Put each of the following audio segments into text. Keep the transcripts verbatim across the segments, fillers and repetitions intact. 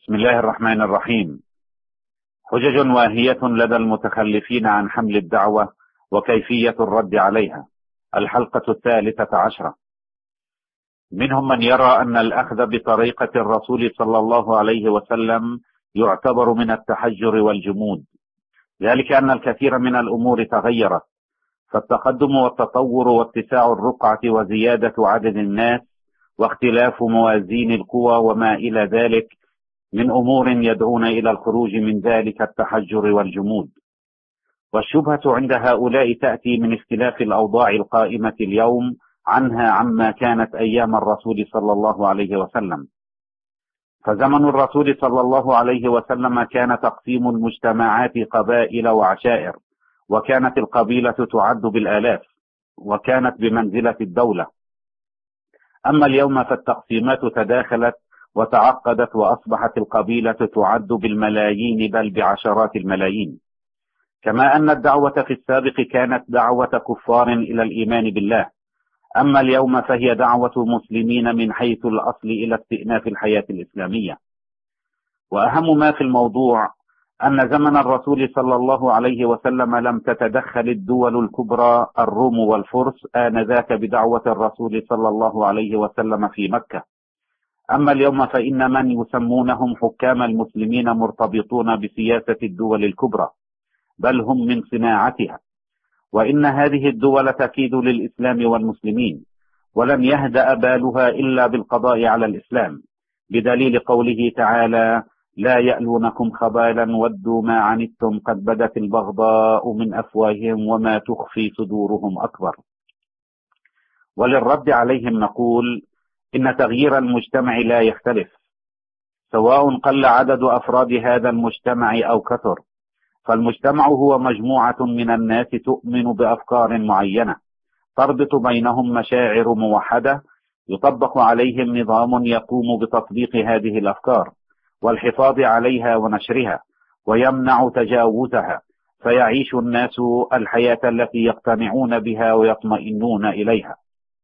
بسم الله الرحمن الرحيم. حجج واهية لدى المتخلفين عن حمل الدعوة وكيفية الرد عليها. الحلقة الثالثة عشرة. منهم من يرى أن الأخذ بطريقة الرسول صلى الله عليه وسلم يعتبر من التحجر والجمود، ذلك أن الكثير من الأمور تغيرت، فالتقدم والتطور واتساع الرقعة وزيادة عدد الناس واختلاف موازين القوى وما إلى ذلك من أمور يدعون إلى الخروج من ذلك التحجر والجمود. والشبهة عند هؤلاء تأتي من اختلاف الأوضاع القائمة اليوم عنها عما كانت أيام الرسول صلى الله عليه وسلم. فزمن الرسول صلى الله عليه وسلم كان تقسيم المجتمعات قبائل وعشائر، وكانت القبيلة تعد بالآلاف، وكانت بمنزلة الدولة. أما اليوم فالتقسيمات تداخلت وتعقدت، وأصبحت القبيلة تعد بالملايين بل بعشرات الملايين. كما أن الدعوة في السابق كانت دعوة كفار إلى الإيمان بالله، أما اليوم فهي دعوة مسلمين من حيث الأصل إلى استئناف الحياة الإسلامية. وأهم ما في الموضوع أن زمن الرسول صلى الله عليه وسلم لم تتدخل الدول الكبرى الروم والفرس آنذاك بدعوة الرسول صلى الله عليه وسلم في مكة. أما اليوم فإن من يسمونهم حكام المسلمين مرتبطون بسياسة الدول الكبرى، بل هم من صناعتها، وإن هذه الدول تكيد للإسلام والمسلمين، ولن يهدأ بالها إلا بالقضاء على الإسلام، بدليل قوله تعالى: لا يألونكم خبالا ودوا ما عنتم قد بدت البغضاء من أفواههم وما تخفي صدورهم أكبر. وللرد عليهم نقول: إن تغيير المجتمع لا يختلف، سواء قل عدد أفراد هذا المجتمع أو كثر، فالمجتمع هو مجموعة من الناس تؤمن بأفكار معينة تربط بينهم مشاعر موحدة، يطبق عليهم نظام يقوم بتطبيق هذه الأفكار والحفاظ عليها ونشرها ويمنع تجاوزها، فيعيش الناس الحياة التي يقتنعون بها ويطمئنون إليها.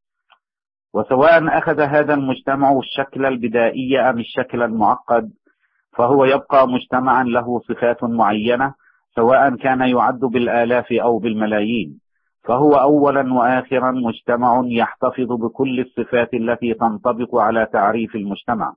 وسواء أخذ هذا المجتمع الشكل البدائي أم الشكل المعقد، فهو يبقى مجتمعا له صفات معينة، سواء كان يعد بالآلاف أو بالملايين، فهو أولا وآخرا مجتمع يحتفظ بكل الصفات التي تنطبق على تعريف المجتمع.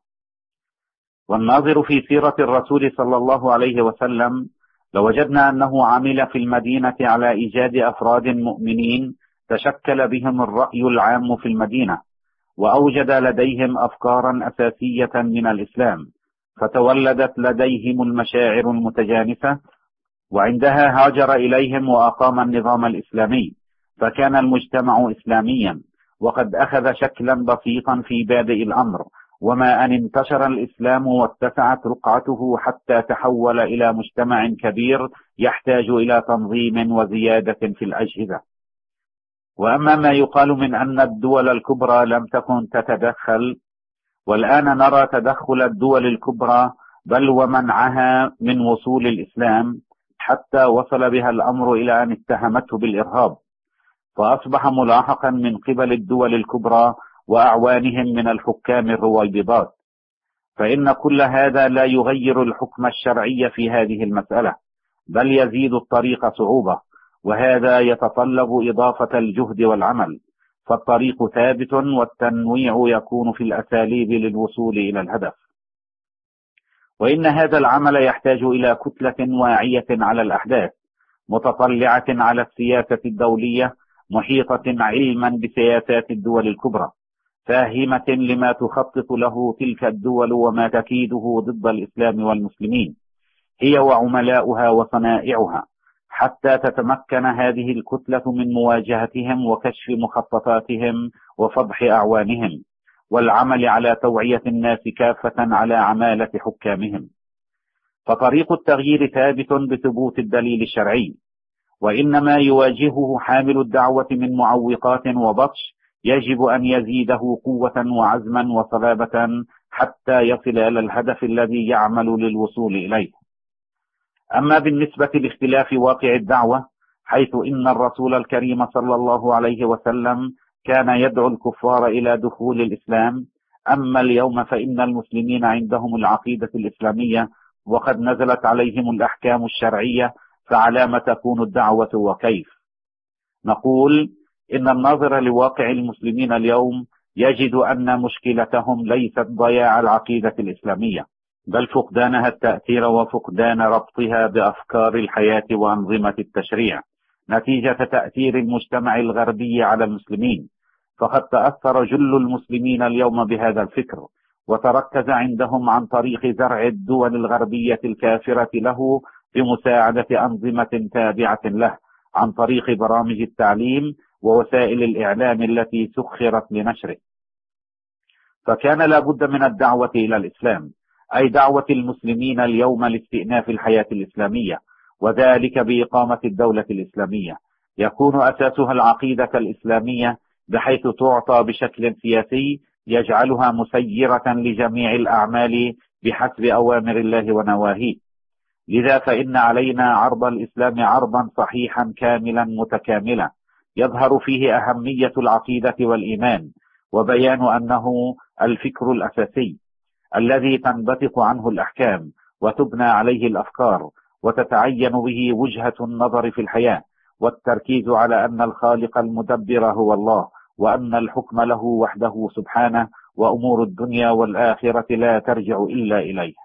والناظر في سيرة الرسول صلى الله عليه وسلم لوجدنا أنه عمل في المدينة على إيجاد أفراد مؤمنين تشكل بهم الرأي العام في المدينة، وأوجد لديهم أفكارا أساسية من الإسلام، فتولدت لديهم المشاعر المتجانسة، وعندها هاجر إليهم وأقام النظام الإسلامي، فكان المجتمع إسلاميا، وقد أخذ شكلا بسيطا في بادئ الأمر، وما أن انتشر الإسلام واتسعت رقعته حتى تحول إلى مجتمع كبير يحتاج إلى تنظيم وزيادة في الأجهزة. وأما ما يقال من أن الدول الكبرى لم تكن تتدخل، والآن نرى تدخل الدول الكبرى بل ومنعها من وصول الإسلام، حتى وصل بها الأمر إلى أن اتهمته بالإرهاب، فأصبح ملاحقا من قبل الدول الكبرى وأعوانهم من الحكام الرويبضات. فإن كل هذا لا يغير الحكم الشرعي في هذه المسألة، بل يزيد الطريق صعوبة، وهذا يتطلب إضافة الجهد والعمل، فالطريق ثابت والتنويع يكون في الأساليب للوصول إلى الهدف. وإن هذا العمل يحتاج إلى كتلة واعية على الأحداث، متطلعة على السياسة الدولية، محيطة علما بسياسات الدول الكبرى، فاهمة لما تخطط له تلك الدول وما تكيده ضد الإسلام والمسلمين، هي وعملاؤها وصنائعها، حتى تتمكن هذه الكتلة من مواجهتهم وكشف مخططاتهم وفضح أعوانهم، والعمل على توعية الناس كافة على عمالة حكامهم. فطريق التغيير ثابت بثبوت الدليل الشرعي، وإنما يواجهه حامل الدعوة من معوقات وبطش يجب أن يزيده قوة وعزما وصلابة حتى يصل إلى الهدف الذي يعمل للوصول إليه. أما بالنسبة لاختلاف واقع الدعوة، حيث إن الرسول الكريم صلى الله عليه وسلم كان يدعو الكفار إلى دخول الإسلام، أما اليوم فإن المسلمين عندهم العقيدة الإسلامية وقد نزلت عليهم الأحكام الشرعية، فعلى ما تكون الدعوة وكيف؟ نقول إن الناظر لواقع المسلمين اليوم يجد أن مشكلتهم ليست ضياع العقيدة الإسلامية، بل فقدانها التأثير وفقدان ربطها بأفكار الحياة وأنظمة التشريع نتيجة تأثير المجتمع الغربي على المسلمين. فقد تأثر جل المسلمين اليوم بهذا الفكر، وتركز عندهم عن طريق زرع الدول الغربية الكافرة له بمساعدة أنظمة تابعة له عن طريق برامج التعليم ووسائل الإعلام التي سخرت لنشره. فكان لا بد من الدعوة إلى الإسلام، أي دعوة المسلمين اليوم لاستئناف الحياة الإسلامية، وذلك بإقامة الدولة الإسلامية يكون أساسها العقيدة الإسلامية، بحيث تعطى بشكل سياسي يجعلها مسيرة لجميع الأعمال بحسب أوامر الله ونواهيه. لذا فإن علينا عرض الإسلام عرضا صحيحا كاملا متكاملا يظهر فيه أهمية العقيدة والإيمان، وبيان أنه الفكر الأساسي الذي تنبثق عنه الأحكام وتبنى عليه الأفكار وتتعين به وجهة النظر في الحياة، والتركيز على أن الخالق المدبر هو الله، وأن الحكم له وحده سبحانه، وأمور الدنيا والآخرة لا ترجع إلا إليه.